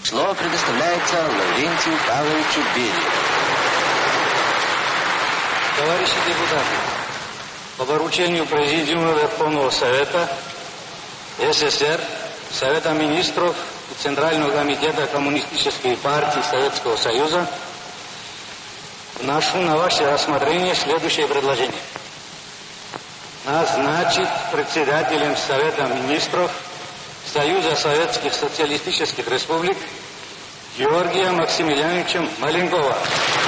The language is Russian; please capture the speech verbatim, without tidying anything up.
Слово предоставляется Лаврентию Павловичу Берию. Товарищи депутаты, по поручению Президиума Верховного Совета СССР, Совета Министров и Центрального комитета Коммунистической партии Советского Союза вношу на ваше рассмотрение следующее предложение. Назначить председателем Совета Министров Союза Советских Социалистических Республик Георгия Максимилиановича Маленкова.